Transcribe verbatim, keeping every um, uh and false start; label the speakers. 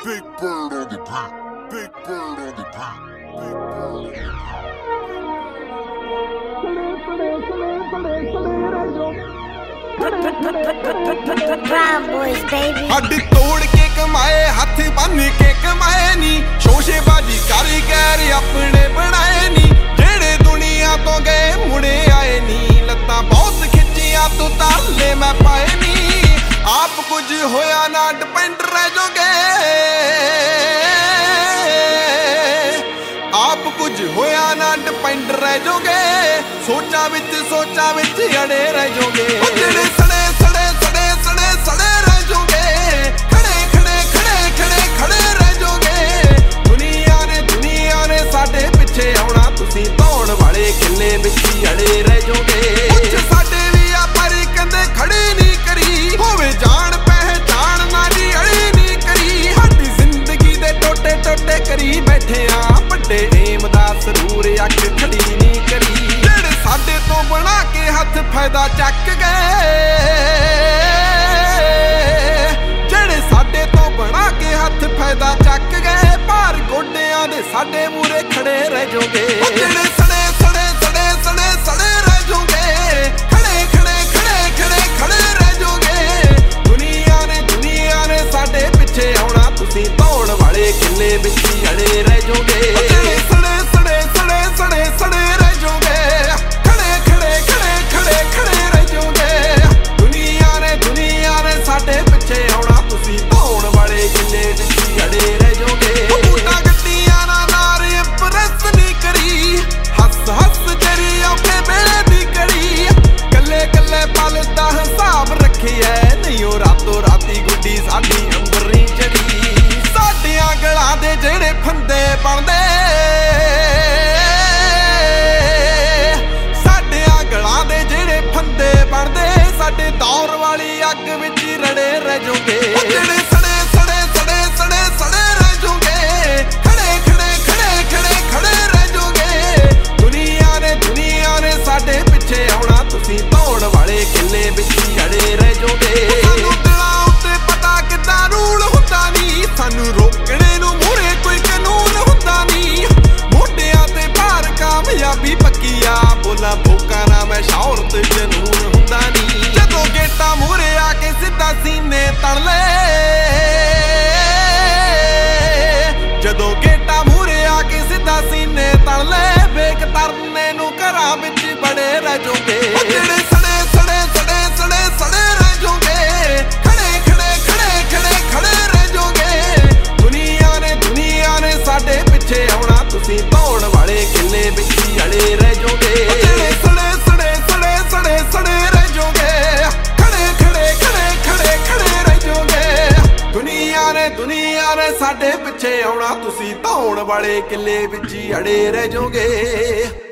Speaker 1: Big bird on the beat. Big bird on the beat. Big bird on the beat.
Speaker 2: Brown boys, baby.
Speaker 3: हड्डी तोड़ के कमाए हाथ बन के कमाए नी शोशे बाजी कारीगर अपने बनाए नी जेड़े दुनिया तो गए मुड़े आए नी लत्तां बहुत खिंचिया तो ताले मैं पाए नी आप कुछ होया ना डिपेंड रह जोगे आप कुछ होया ना डिपेंड रह जोगे सोचा विच सोचा विच अड़े रह जोगे जेड़े सड़े सड़े सड़े सड़े सड़े रह जोगे खड़े खड़े खड़े खड़े खड़े रह जोगे दुनिया ने दुनिया ने साडे पिछे आउणा तुसी दौड़ वाले किले विच अड़े रह जोगे कुछ साडे भी आ पर कंदे खड़े नहीं करी होवे जान पहचान ना दी अड़ी नहीं करी साडी जिंदगी दे टोटे टोटे करी बैठे आ ਵੱਡੇ ਏਮ ਦਾ ਸਰੂਰ ਅੱਖ ਖੜੀ ਨਹੀਂ ਕਰੀ ਜਿਹੜੇ ਸਾਡੇ ਤੋਂ ਬਣਾ ਕੇ ਹੱਥ ਫਾਇਦਾ ਚੱਕ ਗਏ ਜਿਹੜੇ ਸਾਡੇ ਤੋਂ ਬਣਾ ਕੇ ਹੱਥ ਫਾਇਦਾ ਚੱਕ ਗਏ ਭਾਰ ਗੋਡਿਆਂ ਦੇ ਸਾਡੇ ਮੂਰੇ ਖੜੇ ਰਹਿ ਜੋਗੇ ਜਿਹੜੇ ਸੜੇ ਸੜੇ ਸੜੇ ਸੜੇ ਸੜੇ ਰਹਿ ਜੋਗੇ ਖੜੇ ਖੜੇ ਖੜੇ ਖੜੇ ਖੜੇ ਰਹਿ ਜੋਗੇ ਦੁਨੀਆ ਨੇ ਦੁਨੀਆ ਨੇ ਸਾਡੇ ਪਿੱਛੇ ਆਉਣਾ ਤੁਸੀਂ ਦੌੜ ਵਾਲੇ ਕਿੱਲੇ ਵਿੱਚ ਅੜੇ ਰਹਿ ਜੋਗੇ ਜਿਹੜੇ ਫੰਦੇ ਬਣਦੇ ਸਾਡਿਆਂ ਗਲਾਂ ਦੇ ਜਿਹੜੇ ਫੰਦੇ ਬਣਦੇ ਸਾਡੇ ਦੌਰ ਵਾਲੀ ਅੱਗ ਵਿੱਚ ਰੜੇ ਰਹਿ ਜੋਗੇ ਜਿਹੜੇ ਸੜੇ ਸੜੇ ਸੜੇ ਸੜੇ ਸੜੇ ਰਹਿ ਜੋਗੇ ਖੜੇ ਖੜੇ ਖੜੇ ਖੜੇ ਖੜੇ ਰਹਿ ਜੋਗੇ ਦੁਨੀਆ ਨੇ ਦੁਨੀਆ ਨੇ ਸਾਡੇ ਪਿੱਛੇ ਆਉਣਾ ਤੁਸੀਂ ਦੌੜ ਵਾਲੇ ਕਿੱਲੇ ਵਿੱਚ ਅੜੇ ਰਹਿ ਜੋਗੇ ਸਾਨੂੰ ਦਿਲਾਂ ਉੱਤੇ ਪਤਾ ਕਿੱਦਾਂ ਰੂਲ ਹੁੰਦਾ ਨਹੀਂ ਸਾਨੂੰ ਰੋਕਣੇ ਨੂੰ ਕਾਮਯਾਬੀ ਪੱਕੀ ਆ ਬੋਲਾਂ ਭੋਕਾਂ ਨਾ ਮੈਂ ਸ਼ੌਹਰਤ ਜਨੂਨ ਹੁੰਦਾ ਨਹੀਂ ਜਦੋਂ ਗੇਟਾਂ ਮੂਹਰੇ ਆ ਕੇ ਸਿੱਧਾ ਸੀਨੇ ਤਣ ਲੈ ਜਦੋਂ ਗੇਟਾਂ ਮੂਹਰੇ ਆ ਕੇ ਸਿੱਧਾ ਸੀਨੇ ਤਣ ਲੈ ਵੇਖ ਤਰਨੇ ਨੂੰ ਘਰਾਂ ਵਿੱਚ ਬੜੇ ਰਹਿ ਜੋਗੇ ਜਿਹੜੇ ਸੜੇ ਸੜੇ ਸੜੇ ਸੜੇ ਸੜੇ ਰਹਿ ਜੋਗੇ ਖੜੇ ਖੜੇ ਖੜੇ ਖੜੇ ਖੜੇ ਰਹਿ ਜੋਗੇ ਦੁਨੀਆ ਨੇ ਦੁਨੀਆ ਨੇ ਸਾਡੇ ਪਿੱਛੇ ਆਉਣਾ ਤੁਸੀਂ ਦੌੜ ਵਾਲੇ ਕਿੱਲੇ ਵਿੱਚ ਅੜੇ ਰਹਿ ਜੋਗੇ ਜਿਹੜੇ ਸੜੇ ਸੜੇ ਸੜੇ ਸੜੇ ਸੜੇ ਰਹਿ ਜੋਗੇ ਖੜੇ ਖੜੇ ਖੜੇ ਖੜੇ ਖੜੇ ਰਹਿ ਜੋਗੇ ਦੁਨੀਆ ਨੇ ਦੁਨੀਆ ਨੇ ਸਾਡੇ ਪਿੱਛੇ ਆਉਣਾ ਤੁਸੀਂ ਦੌੜ ਵਾਲੇ ਕਿੱਲੇ ਵਿੱਚ ਅੜੇ ਰਹਿ ਜੋਗੇ।